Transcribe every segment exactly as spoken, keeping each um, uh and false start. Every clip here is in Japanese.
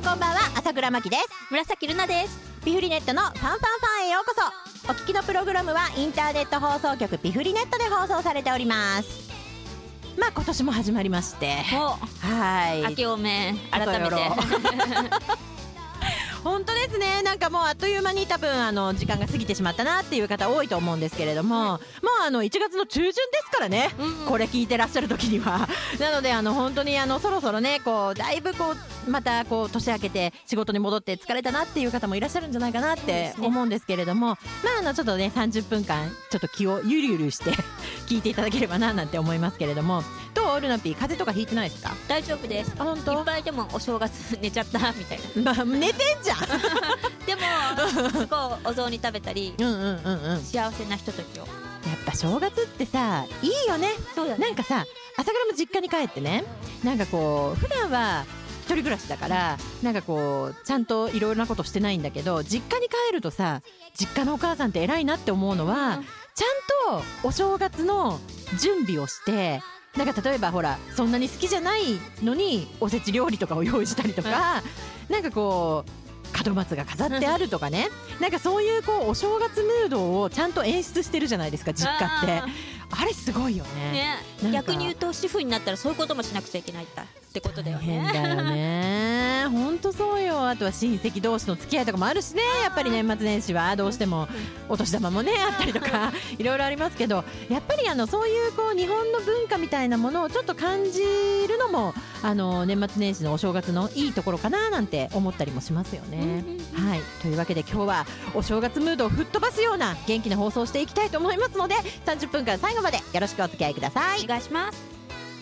こんばんは、朝倉真希です。 紫ルナです。 ピフリネットのファンファンファンへようこそ。お聞きのプログラムはインターネット放送局ピフリネットで放送されております。まあ今年も始まりまして、はい、 明けおめ改めて本当ですね。なんかもうあっという間に多分あの時間が過ぎてしまったなっていう方多いと思うんですけれども、もうあのいちがつの中旬ですからね、うんうん、これ聞いてらっしゃる時にはなのであの本当にあのそろそろね、こうだいぶこうまたこう年明けて仕事に戻って疲れたなっていう方もいらっしゃるんじゃないかなって思うんですけれども、まああのちょっとねさんじゅっぷんかんちょっと気をゆるゆるして聞いていただければななんて思いますけれども、どうルナピー風邪とかひいてないですか？ 大丈夫です。 あ、本当？ いっぱいでもお正月寝ちゃったみたいな、 まあ、寝てんじゃんでもすごいお雑煮食べたり、うんうんうんうん、幸せなひとときを。 やっぱ正月ってさいいよね。 そうだね。 なんかさ、朝倉も実家に帰ってね、なんかこう普段は一人暮らしだからなんかこうちゃんといろいろなことしてないんだけど、実家に帰るとさ、実家のお母さんって偉いなって思うのは、うん、ちゃんとお正月の準備をして、なんか例えばほらそんなに好きじゃないのにおせち料理とかを用意したりとか、うん、なんかこう門松が飾ってあるとかね、なんかそういうこうお正月ムードをちゃんと演出してるじゃないですか、実家って。あれすごいよ ね, ね。逆に言うと主婦になったらそういうこともしなくちゃいけないってことだよね。 大変だよね本当そうよ。あとは親戚同士の付き合いとかもあるしね、やっぱり年末年始はどうしてもお年玉もねあったりとかいろいろありますけど、やっぱりあのそういうこう日本の文化みたいなものをちょっと感じるのもあの年末年始のお正月のいいところかななんて思ったりもしますよね。はい、というわけで今日はお正月ムードを吹っ飛ばすような元気な放送をしていきたいと思いますので、さんじゅっぷんかん最後までよろしくお付き合いください。 お願いします。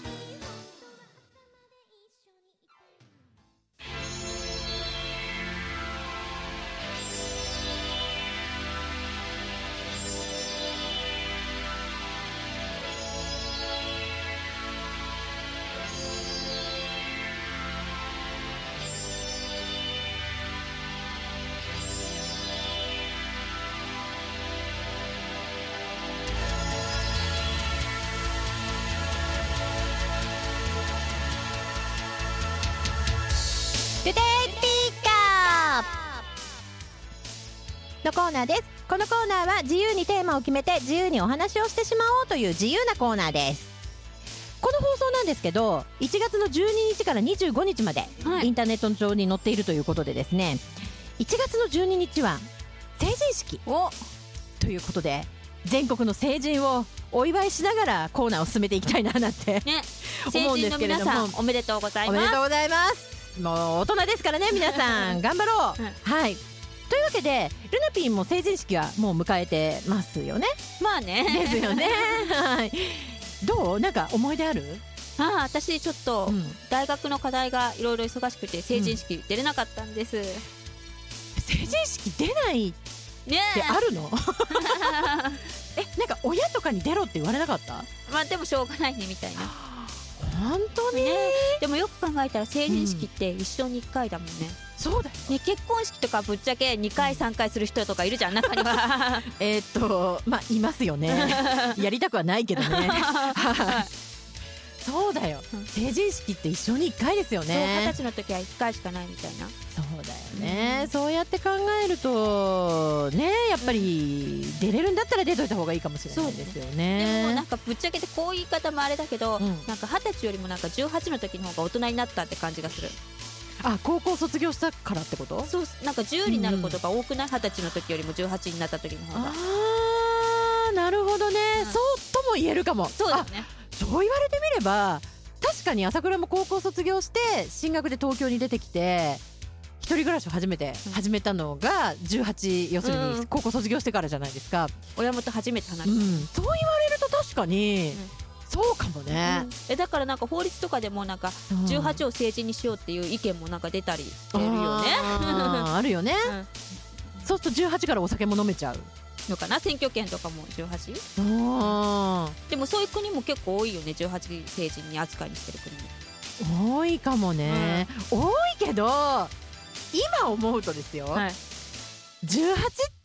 トゥデイスピーカーのコーナーです。このコーナーは自由にテーマを決めて自由にお話をしてしまおうという自由なコーナーです。この放送なんですけどいちがつのじゅうににちからにじゅうごにちまでインターネット上に載っているということでですね、いちがつのじゅうににちは成人式ということで、全国の成人をお祝いしながらコーナーを進めていきたいななんて、ね、思うんですけれども、 成人の皆さんおめでとうございます。 おめでとうございます。もう大人ですからね皆さん頑張ろう、うん、はい。というわけでルナピーも成人式はもう迎えてますよね。 まあねですよねはい。どう、なんか思い出ある？ ああ、私ちょっと大学の課題がいろいろ忙しくて成人式出れなかったんです、うん、 成人式出ないってあるの？え、なんか親とかに出ろって言われなかった？ まあでもしょうがないねみたいな。 本当に、ね、 でもよく考えたら成人式って一生にいっかいだもんね、 うん、そうだよね。結婚式とかぶっちゃけにかいさんかいする人とかいるじゃん、中にはえっとまあいますよねやりたくはないけどねそうだよ、成人式って一生にいっかいですよね。 そう、はたちの時はいっかいしかないみたいな。 そうだよね、うん、そうやって考えるとね、やっぱり出れるんだったら出といた方がいいかもしれないですよね。 でもなんかぶっちゃけてこういう言い方もあれだけど、うん、なんかはたちよりもなんかじゅうはちの時の方が大人になったって感じがする。 あ、高校卒業したからってこと？ そう、なんかじゅうになることが多くない？はたちの時よりもじゅうはちになった時の方が。 あー、なるほどね、うん、そうとも言えるかも。 そうだね。 そう言われてみれば確かに朝倉も高校卒業して進学で東京に出てきて一人暮らしを初めて始めたのがじゅうはち、要するに高校卒業してからじゃないですか、うん、 親元初めて離れた、 うん、そう言われると確かに、うん、そうかもね、 うん、えだからなんか法律とかでもなんかじゅうはちを成人にしようっていう意見もなんか出たりしてるよね。 あ, あるよね、うん、そうするとじゅうはちからお酒も飲めちゃうのかな。選挙権とかもじゅうはち。 あでもそういう国も結構多いよね、じゅうはち成人に扱いにしてる国も多いかもね、うん、多いけど今思うとですよ、はい、じゅうはちっ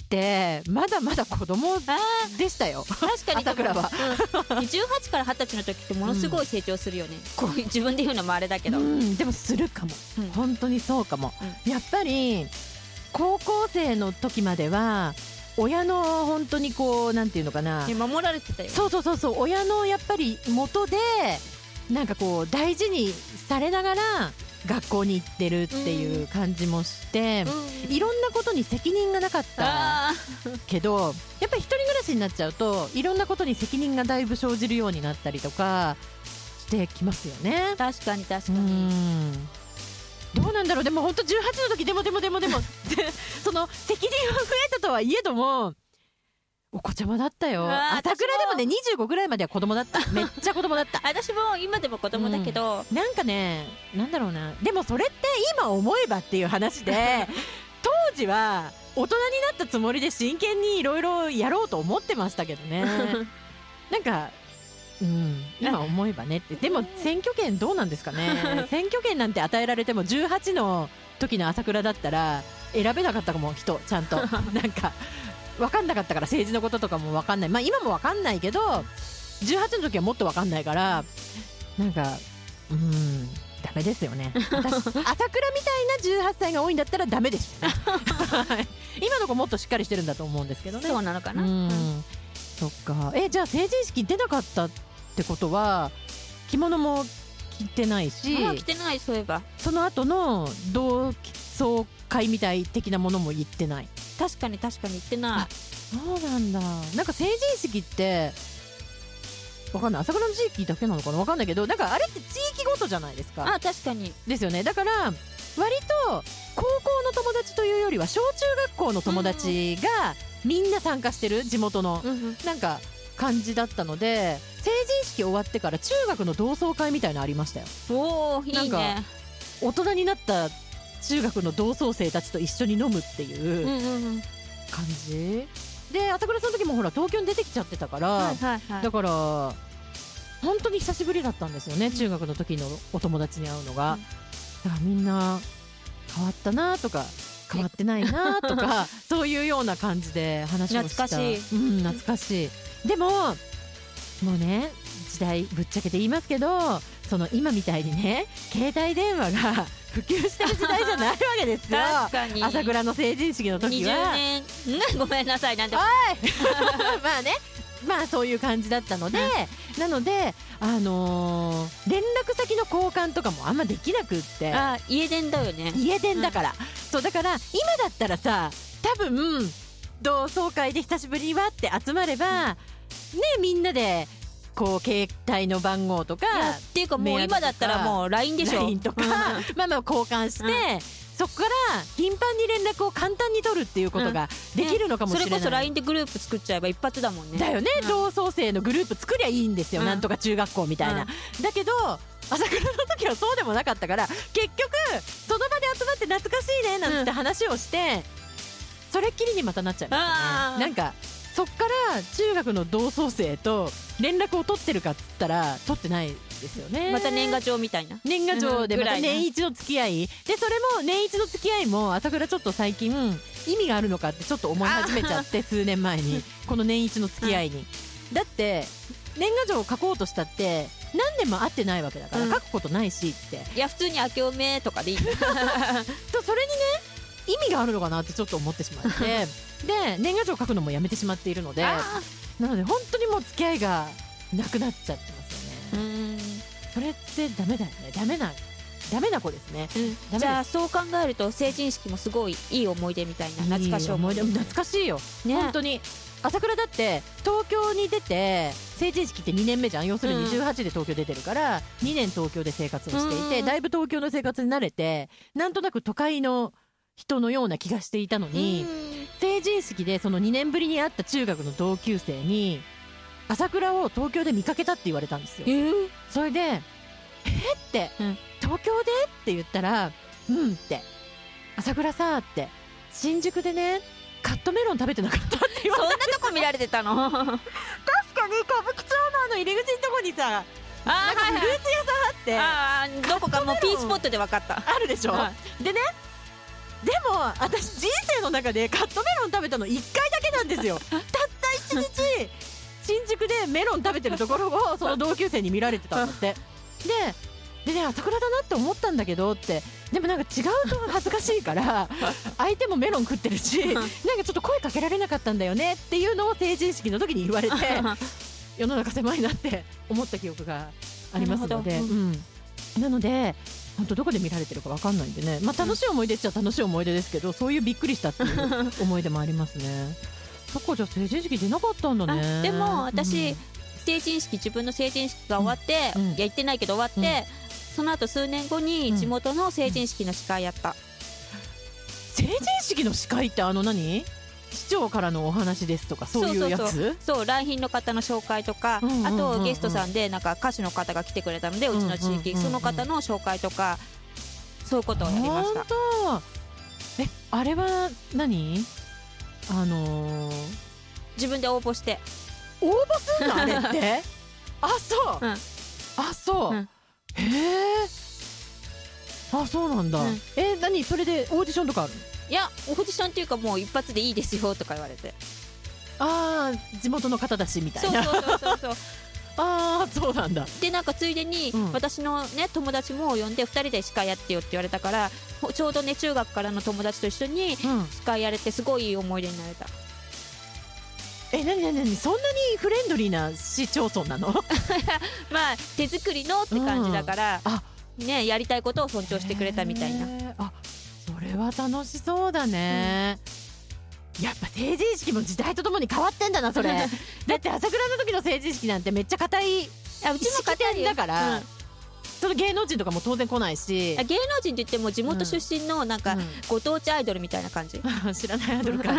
ってまだまだ子供でしたよ。 確かに朝倉は、 うん、じゅうはちからはたちの時ってものすごい成長するよね、うん、こういう自分で言うのもあれだけど、 うん、でもするかも、うん、本当にそうかも、うん、やっぱり高校生の時までは親の本当にこうなんていうのかな、 守られてたよ。 そうそうそうそう、親のやっぱり元でなんかこう大事にされながら学校に行ってるっていう感じもして、うん、いろんなことに責任がなかったけど、やっぱり一人暮らしになっちゃうといろんなことに責任がだいぶ生じるようになったりとかしてきますよね。 確かに確かに。 うんどうなんだろう。でも本当じゅうはちの時でもでもでもでもその責任は増えたとはいえどもお子ちゃまだったよ。朝倉でもねにじゅうごぐらいまでは子供だった。めっちゃ子供だった私も今でも子供だけど、 うん、なんかねなんだろうな、でもそれって今思えばっていう話で当時は大人になったつもりで真剣にいろいろやろうと思ってましたけどねなんかうん、今思えばねって。でも選挙権どうなんですかね選挙権なんて与えられてもじゅうはちの時の朝倉だったら選べなかったかも、人ちゃんとなんか分かんなかったから、政治のこととかも分かんない、まあ今も分かんないけどじゅうはちの時はもっと分かんないから、なんかうんダメですよね。私朝倉みたいなじゅうはっさいが多いんだったらダメですよね今の子もっとしっかりしてるんだと思うんですけどね。 そうなのかな、うん、 そっか。えじゃあ成人式出なかったってことは着物も着てないし、 あ着てない。そういえばその後の同窓会みたい的なものも行ってない。 確かに確かに行ってない。 そうなんだ。なんか成人式ってわかんない、朝倉の地域だけなのかな、わかんないけど、なんかあれって地域ごとじゃないですか。 あ確かにですよね。だから割と高校の友達というよりは小中学校の友達がみんな参加してる地元の、うんうん、なんか感じだったので、成人式終わってから中学の同窓会みたいなのありましたよ。 おーいいね。 なんか大人になった中学の同窓生たちと一緒に飲むっていう感じ、うんうんうん、で朝倉さんの時もほら東京に出てきちゃってたから、はいはいはい、だから本当に久しぶりだったんですよね、うん、中学の時のお友達に会うのが、うん、だからみんな変わったなとか変わってないなとかそういうような感じで話をした。 懐かしい、 うん、懐かしい。でももうね時代ぶっちゃけて言いますけど、その今みたいにね携帯電話が普及してる時代じゃないわけですよ確かに朝倉の成人式の時はにじゅうねんごめんなさいなんておいまあねまあそういう感じだったので、うん、なのであのー、連絡先の交換とかもあんまできなくって。 あ家電だよね。 家電だから、うん、そうだから今だったらさ多分同窓会で久しぶりはって集まれば、うん、ねみんなでこう携帯の番号とかっていうかもう今だったらもう ライン でしょライン とか、うん、まあまあ交換して、うん、そこから頻繁に連絡を簡単に取るっていうことができるのかもしれない、 うんね、それこそ ライン でグループ作っちゃえば一発だもんね。 だよね、うん、同窓生のグループ作りゃいいんですよ、うん、なんとか中学校みたいな、うん、だけど朝倉の時はそうでもなかったから結局その場で集まって懐かしいねなんて話をして、うん、それっきりにまたなっちゃいましたね。なんかそっから中学の同窓生と連絡を取ってるかっつったら取ってないですよね。 また年賀状みたいな年賀状でまた年一の付き合いで、それも年一の付き合いも朝倉ちょっと最近意味があるのかってちょっと思い始めちゃって数年前にこの年一の付き合いに、うん、だって年賀状を書こうとしたって何年も会ってないわけだから、うん、書くことないしって。いや普通に明けおめとかでいいとそれにね意味があるのかなってちょっと思ってしまってで年賀状書くのもやめてしまっているので、なので本当にもう付き合いがなくなっちゃってますよね。うん、それってダメだよね。ダメなダメな子ですね、 うん、じゃあそう考えると成人式もすごいいい思い出みたいな懐かしい思い出。 懐かしいよ、ね、本当に。朝倉だって東京に出て成人式ってにねんめじゃん。要するにじゅうはちで東京出てるから、うん、にねん東京で生活をしていて、だいぶ東京の生活に慣れてなんとなく都会の人のような気がしていたのに、成人式でそのにねんぶりに会った中学の同級生に朝倉を東京で見かけたって言われたんですよ、えー、それでえって、うん、東京でって言ったらうんって朝倉さって、新宿でねカットメロン食べてなかったって言われた。 そんなとこ見られてたの確かに歌舞伎町のあの入り口のとこにさあなんかフルーツ屋さんあって、 あどこかもうピースポットで分かったあるでしょ、はい、でねでも私人生の中でカットメロン食べたのいっかいだけなんですよたったいちにち新宿でメロン食べてるところをその同級生に見られてたんだってででね朝倉だなって思ったんだけどってでもなんか違うと恥ずかしいから相手もメロン食ってるしなんかちょっと声かけられなかったんだよねっていうのを成人式の時に言われて世の中狭いなって思った記憶がありますので、うん、なので本当どこで見られてるか分かんないんでね、まあ、楽しい思い出っちゃ楽しい思い出ですけどそういうびっくりしたっていう思い出もありますねそこじゃ成人式出なかったんだねでも私、 うん、 成人式自分の成人式が終わって、うん、いや行ってないけど終わって、うんその後数年後に地元の成人式の司会やった、うん、 成人式の司会ってあの何市長からのお話ですとかそういうやつそうそうそうそう来賓の方の紹介とか、うんうんうんうん、あとゲストさんでなんか歌手の方が来てくれたので、うんうんうんうん、うちの地域その方の紹介とかそういうことをやりました。 本当えあれは何あのー、 自分で応募して応募するのあれってあそう、うん、あそう、うんへえあそうなんだ、うん、え何それでオーディションとかあるのいやオーディションっていうかもう一発でいいですよとか言われてああ地元の方だしみたいなそうそうそうそうああそうなんだでなんかついでに、うん、私のね友達も呼んでふたりで司会やってよって言われたからちょうどね中学からの友達と一緒に司会やれてすごいいい思い出になれた、うんえなになになにそんなにフレンドリーな市町村なのまあ手作りのって感じだから、うん、あねやりたいことを尊重してくれたみたいなあそれは楽しそうだね、うん、やっぱ成人式も時代とともに変わってんだなそれだって朝倉の時の成人式なんてめっちゃ固いあうちの家庭だから、うん、その芸能人とかも当然来ないし芸能人って言っても地元出身のなんかご当地アイドルみたいな感じ、 うん、知らないアイドルか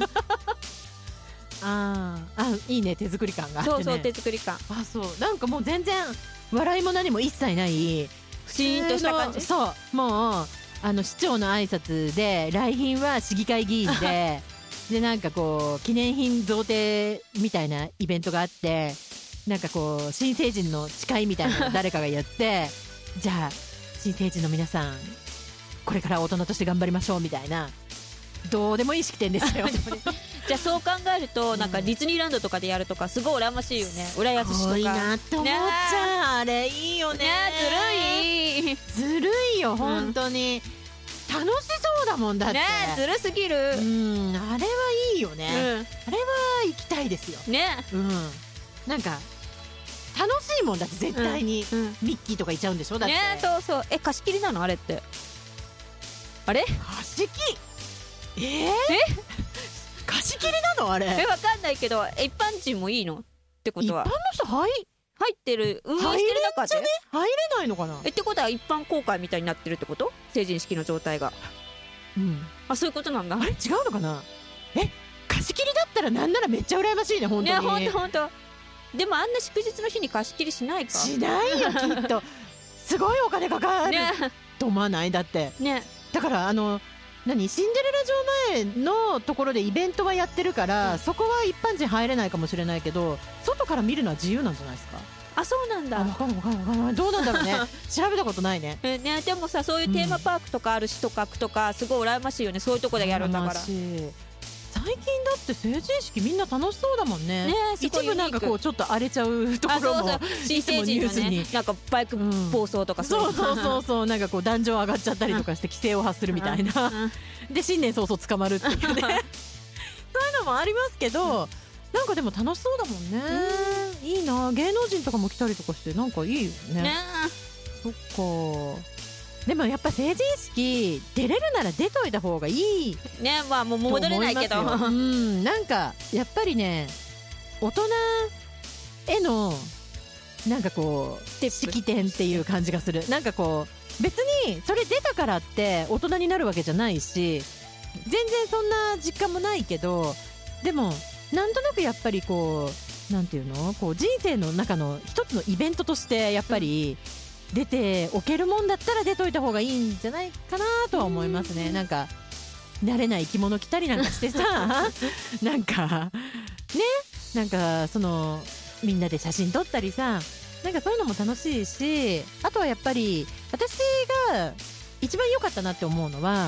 ああいいね手作り感があってねそうそう手作り感あそうなんかもう全然笑いも何も一切ないシーンとした感じそうもうあの市長の挨拶で来賓は市議会議員ででなんかこう記念品贈呈みたいなイベントがあってなんかこう新成人の誓いみたいなのを誰かがやってじゃあ新成人の皆さんこれから大人として頑張りましょうみたいなどうでもいい式典ですよじゃあそう考えるとなんかディズニーランドとかでやるとかすごい羨ましいよね浦安市とかすごいなって思っちゃう、ね、あれいいよねねずるいずるいよ本当に、うん、楽しそうだもんだってねずるすぎるうんあれはいいよね、うん、あれは行きたいですよねうんなんか楽しいもんだって絶対に、うんうん、ミッキーとかいちゃうんでしょだってねそうそうえ貸し切りなのあれってあれ貸し切りえー、え貸し切りなのあれえわかんないけど一般人もいいのってことは一般の人入入ってる運営してる中で入れんじゃね入れないのかなえってことは一般公開みたいになってるってこと成人式の状態がうんあそういうことなんだあれ違うのかなえ貸し切りだったらなんならめっちゃ羨ましいね本当にねほんとほんとでもあんな祝日の日に貸し切りしないかしないよきっとすごいお金かかる、ね、と思わないだってねだからあの何シンデレラ城前のところでイベントはやってるから、うん、そこは一般人入れないかもしれないけど外から見るのは自由なんじゃないですかあそうなんだ分かんない分かんない分かんないどうなんだろうね調べたことないねえねでもさそういうテーマパークとかある市とか区とかすごい羨ましいよねそういうとこでやるんだから最近だって成人式みんな楽しそうだもんね。ね一部なんかこうちょっと荒れちゃうところもそうそう新成人のねなんかバイク暴走とか、 うん、そうそうそうそうなんかこう壇上上がっちゃったりとかして規制を発するみたいな、うんうん、で新年早々捕まるっていうねそういうのもありますけどなんかでも楽しそうだもんね、うん、いいな芸能人とかも来たりとかしてなんかいいよね。ねそっかでもやっぱ成人式出れるなら出といた方がいいねまあもう戻れないけどうんなんかやっぱりね大人へのなんかこう式典っていう感じがするなんかこう別にそれ出たからって大人になるわけじゃないし全然そんな実感もないけどでもなんとなくやっぱりこうなんていうのこう人生の中の一つのイベントとしてやっぱり、うん出ておけるもんだったら出といた方がいいんじゃないかなとは思いますね。なんか慣れない着物着たりなんかしてさなんかねなんかそのみんなで写真撮ったりさなんかそういうのも楽しいしあとはやっぱり私が一番良かったなって思うのは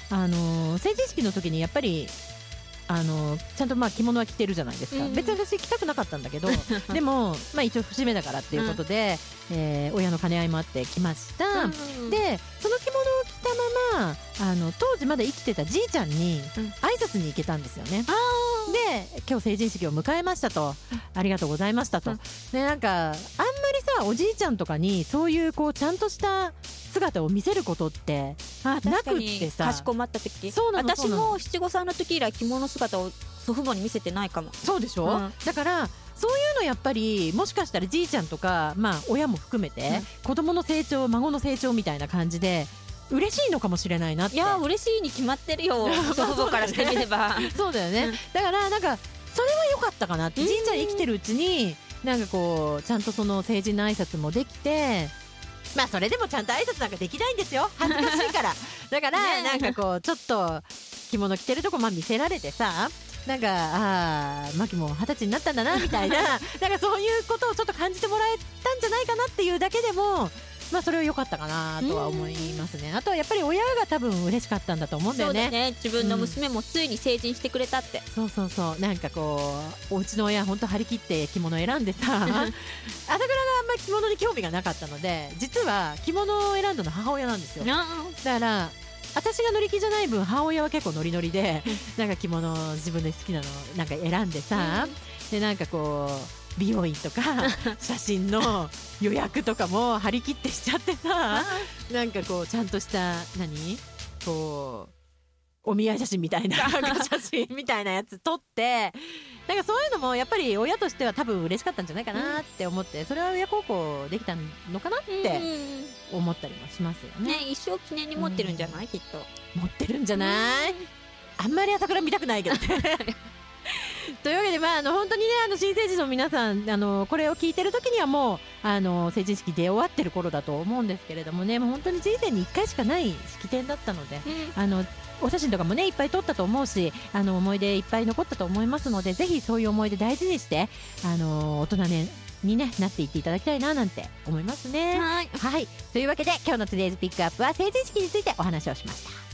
あの成人式の時にやっぱりあのちゃんとまあ着物は着てるじゃないですか、うん、別に私着たくなかったんだけどでも、まあ、一応節目だからっていうことで、うん、えー、親の兼ね合いもあって着ました、うん、でその着物を着たままあの当時まだ生きてたじいちゃんに挨拶に行けたんですよね、うん、で今日成人式を迎えましたと、ありがとうございましたと、うん、でなんかあんまりさおじいちゃんとかにそういうこうちゃんとした姿を見せることってなくってさ、 かしこまった時、 そうなの私も七五三の時以来着物姿を祖父母に見せてないかも。 そうでしょ、うん、だからそういうのやっぱりもしかしたらじいちゃんとか、まあ、親も含めて、うん、子供の成長孫の成長みたいな感じで嬉しいのかもしれないなって。 いや嬉しいに決まってるよ祖父母からしてみればそうだよね、うん、だからなんかそれは良かったかなって、じいちゃん生きてるうちになんかこうちゃんとその成人の挨拶もできて、まあそれでもちゃんと挨拶なんかできないんですよ、恥ずかしいからだからなんかこうちょっと着物着てるとこまあ見せられてさ、なんかああマキも二十歳になったんだなみたいななんかそういうことをちょっと感じてもらえたんじゃないかなっていうだけでも、まあそれは良かったかなとは思いますね。あとはやっぱり親が多分嬉しかったんだと思うんだよね。 そうだね、自分の娘もついに成人してくれたって、 うん、そうそうそう、なんかこうお家の親本当張り切って着物選んでさ朝倉があんまり着物に興味がなかったので、実は着物を選んだの母親なんですよ。だから私が乗り気じゃない分母親は結構ノリノリでなんか着物自分で好きなのなんか選んでさ、でなんかこう美容院とか写真の予約とかも張り切ってしちゃってさなんかこうちゃんとした何こうお見合い写真みたいな写真みたいなやつ撮ってなんかそういうのもやっぱり親としては多分嬉しかったんじゃないかなって思って、それは親孝行できたのかなって思ったりもしますよね。 ね、一生記念に持ってるんじゃない、きっと持ってるんじゃない。あんまり朝倉見たくないけどねというわけで、まあ、あの本当にねあの新成人の皆さんあのこれを聞いてる時にはもうあの成人式出終わってる頃だと思うんですけれどもね、もう本当に人生にいっかいしかない式典だったので、うん、あのお写真とかもねいっぱい撮ったと思うし、あの思い出いっぱい残ったと思いますので、ぜひそういう思い出大事にしてあの大人ねに、ね、なっていっていただきたいななんて思いますね。 はい、 はい、というわけで今日のトゥデイズピックアップは成人式についてお話をしました。